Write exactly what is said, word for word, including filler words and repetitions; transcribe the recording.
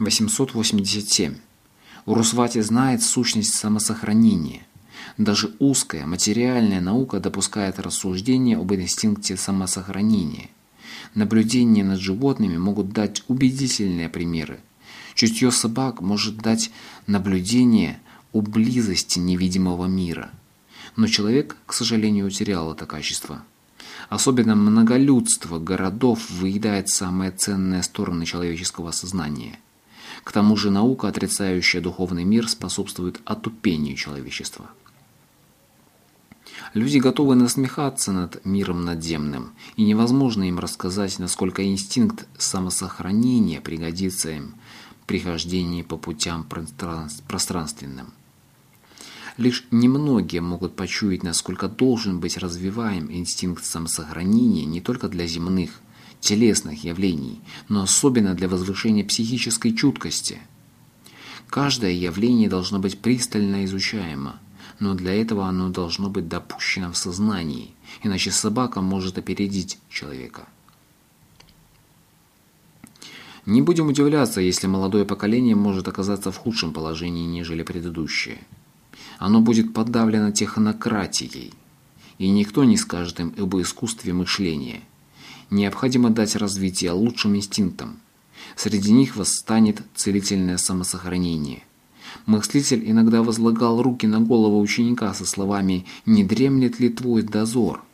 восемьсот восемьдесят семь. Урусвати знает сущность самосохранения. Даже узкая материальная наука допускает рассуждение об инстинкте самосохранения. Наблюдения над животными могут дать убедительные примеры. Чутье собак может дать наблюдение о близости невидимого мира. Но человек, к сожалению, утерял это качество. Особенно многолюдство городов выедает самые ценные стороны человеческого сознания. К тому же наука, отрицающая духовный мир, способствует отупению человечества. Люди готовы насмехаться над миром надземным, и невозможно им рассказать, насколько инстинкт самосохранения пригодится им при хождении по путям пространственным. Лишь немногие могут почуять, насколько должен быть развиваем инстинкт самосохранения не только для земных, телесных явлений, но особенно для возвышения психической чуткости. Каждое явление должно быть пристально изучаемо, но для этого оно должно быть допущено в сознании, иначе собака может опередить человека. Не будем удивляться, если молодое поколение может оказаться в худшем положении, нежели предыдущее. Оно будет подавлено технократией, и никто не скажет им об искусстве мышления. Необходимо дать развитие лучшим инстинктам. Среди них восстанет целительное самосохранение. Мыслитель иногда возлагал руки на голову ученика со словами «Не дремлет ли твой дозор?».